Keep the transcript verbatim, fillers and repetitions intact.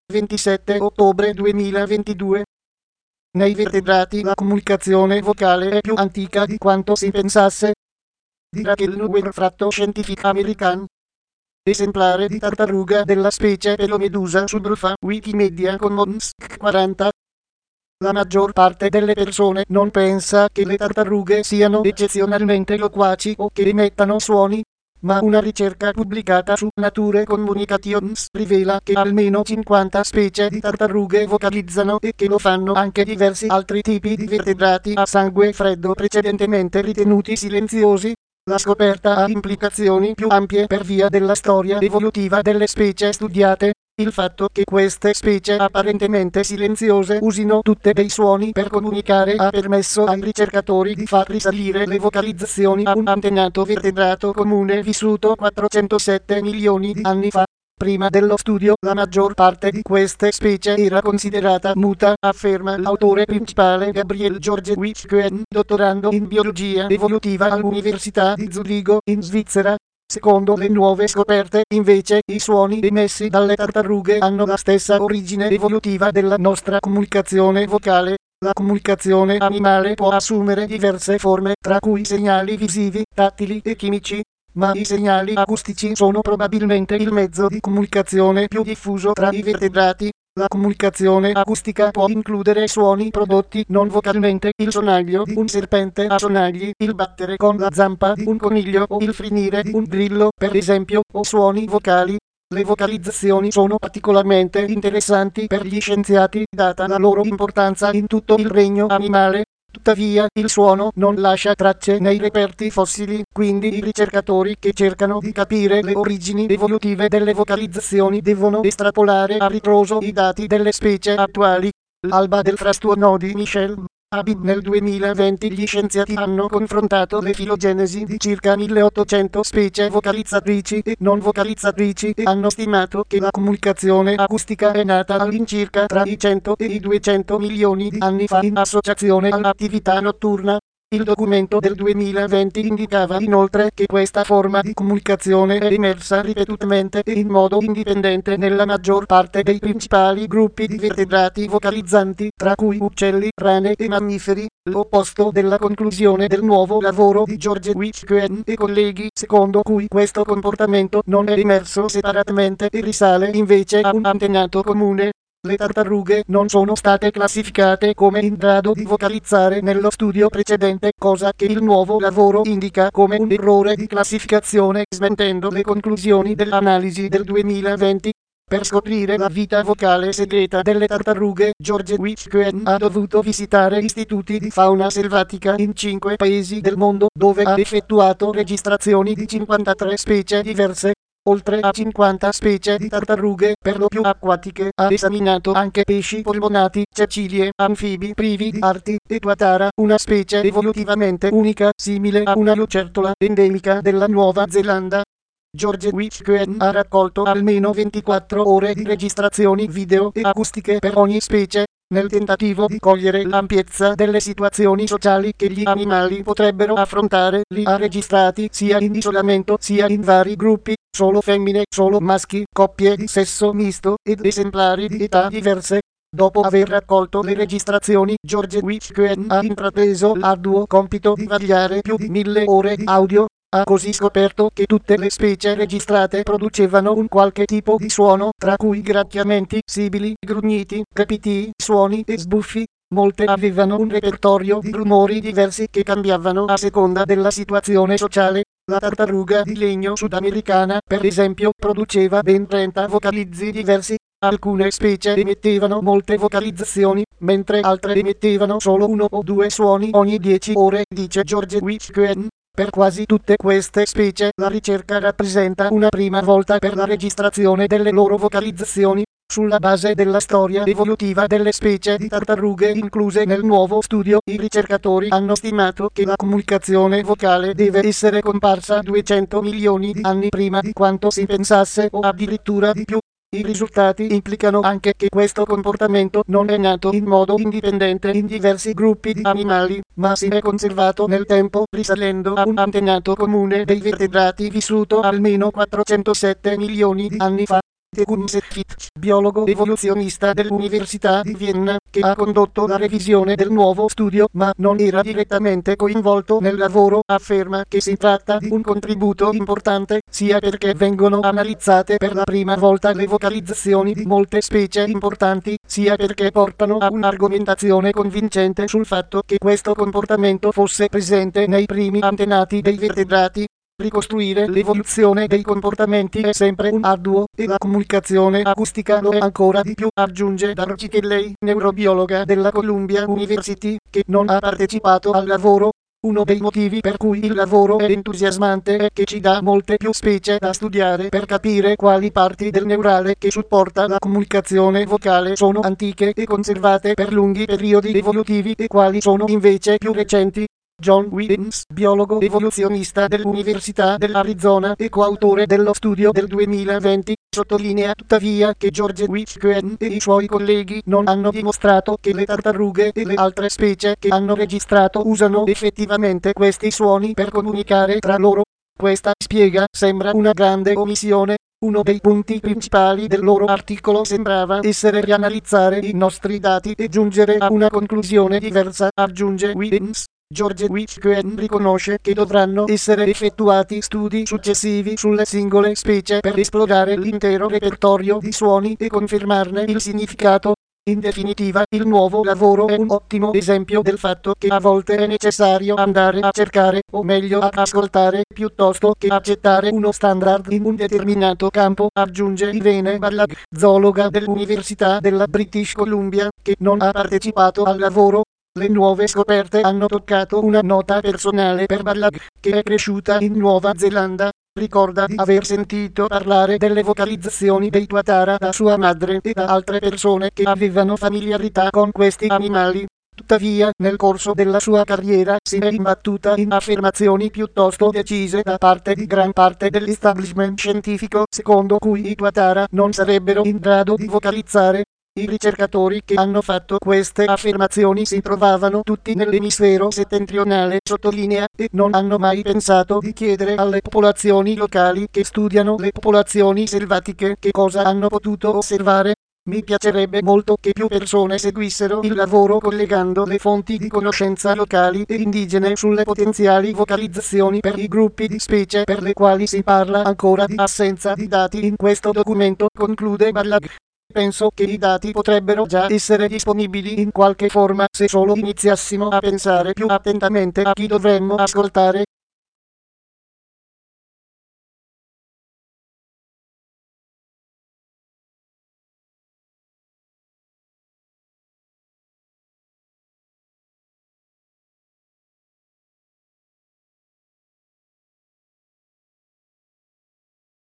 ventisette ottobre duemilaventidue. Nei vertebrati la comunicazione vocale è più antica di quanto si pensasse. Di Rachel Newell, fratto Scientific American. Esemplare di tartaruga della specie Pelomedusa subrufa, Wikimedia Commons quaranta. La maggior parte delle persone non pensa che le tartarughe siano eccezionalmente loquaci o che emettano suoni, ma una ricerca pubblicata su Nature Communications rivela che almeno cinquanta specie di tartarughe vocalizzano e che lo fanno anche diversi altri tipi di vertebrati a sangue freddo precedentemente ritenuti silenziosi. La scoperta ha implicazioni più ampie per via della storia evolutiva delle specie studiate. Il fatto che queste specie apparentemente silenziose usino tutte dei suoni per comunicare ha permesso ai ricercatori di far risalire le vocalizzazioni a un antenato vertebrato comune vissuto quattrocentosette milioni di anni fa. Prima dello studio, la maggior parte di queste specie era considerata muta, afferma l'autore principale Gabriel George Wittgen, dottorando in biologia evolutiva all'Università di Zurigo, in Svizzera. Secondo le nuove scoperte, invece, i suoni emessi dalle tartarughe hanno la stessa origine evolutiva della nostra comunicazione vocale. La comunicazione animale può assumere diverse forme, tra cui segnali visivi, tattili e chimici, ma i segnali acustici sono probabilmente il mezzo di comunicazione più diffuso tra i vertebrati. La comunicazione acustica può includere suoni prodotti non vocalmente, il sonaglio di un serpente a sonagli, il battere con la zampa di un coniglio o il finire di un grillo, per esempio, o suoni vocali. Le vocalizzazioni sono particolarmente interessanti per gli scienziati, data la loro importanza in tutto il regno animale. Tuttavia, il suono non lascia tracce nei reperti fossili, quindi i ricercatori che cercano di capire le origini evolutive delle vocalizzazioni devono estrapolare a ritroso i dati delle specie attuali. L'alba del frastuono di Michel Abib. Nel duemilaventi gli scienziati hanno confrontato le filogenesi di circa milleottocento specie vocalizzatrici e non vocalizzatrici e hanno stimato che la comunicazione acustica è nata all'incirca tra i cento e i duecento milioni di anni fa in associazione all'attività notturna. Il documento del duemilaventi indicava inoltre che questa forma di comunicazione è emersa ripetutamente e in modo indipendente nella maggior parte dei principali gruppi di vertebrati vocalizzanti, tra cui uccelli, rane e mammiferi, l'opposto della conclusione del nuovo lavoro di George Wittgen e colleghi, secondo cui questo comportamento non è emerso separatamente e risale invece a un antenato comune. Le tartarughe non sono state classificate come in grado di vocalizzare nello studio precedente, cosa che il nuovo lavoro indica come un errore di classificazione, smentendo le conclusioni dell'analisi del duemilaventi. Per scoprire la vita vocale segreta delle tartarughe, George Wittgen ha dovuto visitare istituti di fauna selvatica in cinque paesi del mondo, dove ha effettuato registrazioni di cinquantatré specie diverse. Oltre a cinquanta specie di tartarughe, per lo più acquatiche, ha esaminato anche pesci polmonati, cecilie, anfibi privi di arti e tuatara, una specie evolutivamente unica, simile a una lucertola endemica della Nuova Zelanda. George Wittgen ha raccolto almeno ventiquattro ore di registrazioni video e acustiche per ogni specie, nel tentativo di cogliere l'ampiezza delle situazioni sociali che gli animali potrebbero affrontare. Li ha registrati sia in isolamento sia in vari gruppi, solo femmine, solo maschi, coppie di sesso misto ed esemplari di età diverse. Dopo aver raccolto le registrazioni, George Wittgen ha intrapreso l'arduo compito di vagliare più di mille ore di audio. Ha così scoperto che tutte le specie registrate producevano un qualche tipo di suono, tra cui gracchiamenti, sibili, grugniti, crepitii, suoni e sbuffi. Molte avevano un repertorio di rumori diversi che cambiavano a seconda della situazione sociale. La tartaruga di legno sudamericana, per esempio, produceva ben trenta vocalizzi diversi. Alcune specie emettevano molte vocalizzazioni, mentre altre emettevano solo uno o due suoni ogni dieci ore, dice George Wittgen. Per quasi tutte queste specie, la ricerca rappresenta una prima volta per la registrazione delle loro vocalizzazioni. Sulla base della storia evolutiva delle specie di tartarughe incluse nel nuovo studio, i ricercatori hanno stimato che la comunicazione vocale deve essere comparsa duecento milioni di anni prima di quanto si pensasse o addirittura di più. I risultati implicano anche che questo comportamento non è nato in modo indipendente in diversi gruppi di animali, ma si è conservato nel tempo risalendo a un antenato comune dei vertebrati vissuto almeno quattrocentosette milioni di anni fa. Kunzefit, biologo evoluzionista dell'Università di Vienna, che ha condotto la revisione del nuovo studio ma non era direttamente coinvolto nel lavoro, afferma che si tratta di un contributo importante, sia perché vengono analizzate per la prima volta le vocalizzazioni di molte specie importanti, sia perché portano a un'argomentazione convincente sul fatto che questo comportamento fosse presente nei primi antenati dei vertebrati. Ricostruire l'evoluzione dei comportamenti è sempre un arduo, e la comunicazione acustica lo è ancora di più, aggiunge Darcy Kelley, neurobiologa della Columbia University, che non ha partecipato al lavoro. Uno dei motivi per cui il lavoro è entusiasmante è che ci dà molte più specie da studiare per capire quali parti del neurale che supporta la comunicazione vocale sono antiche e conservate per lunghi periodi evolutivi e quali sono invece più recenti. John Williams, biologo evoluzionista dell'Università dell'Arizona e coautore dello studio del duemilaventi, sottolinea tuttavia che George Whitcohen e i suoi colleghi non hanno dimostrato che le tartarughe e le altre specie che hanno registrato usano effettivamente questi suoni per comunicare tra loro. Questa, spiega, sembra una grande omissione. Uno dei punti principali del loro articolo sembrava essere rianalizzare i nostri dati e giungere a una conclusione diversa, aggiunge Williams. George Whitcohen riconosce che dovranno essere effettuati studi successivi sulle singole specie per esplorare l'intero repertorio di suoni e confermarne il significato. In definitiva, il nuovo lavoro è un ottimo esempio del fatto che a volte è necessario andare a cercare, o meglio ad ascoltare, piuttosto che accettare uno standard in un determinato campo, aggiunge Irene Ballag, zoologa dell'Università della British Columbia, che non ha partecipato al lavoro. Le nuove scoperte hanno toccato una nota personale per Ballag, che è cresciuta in Nuova Zelanda. Ricorda di aver sentito parlare delle vocalizzazioni dei tuatara da sua madre e da altre persone che avevano familiarità con questi animali. Tuttavia, nel corso della sua carriera si è imbattuta in affermazioni piuttosto decise da parte di gran parte dell'establishment scientifico, secondo cui i tuatara non sarebbero in grado di vocalizzare. I ricercatori che hanno fatto queste affermazioni si trovavano tutti nell'emisfero settentrionale, sottolinea, e non hanno mai pensato di chiedere alle popolazioni locali che studiano le popolazioni selvatiche che cosa hanno potuto osservare. Mi piacerebbe molto che più persone seguissero il lavoro collegando le fonti di conoscenza locali e indigene sulle potenziali vocalizzazioni per i gruppi di specie per le quali si parla ancora di assenza di dati in questo documento, conclude Ballag. Penso che i dati potrebbero già essere disponibili in qualche forma se solo iniziassimo a pensare più attentamente a chi dovremmo ascoltare.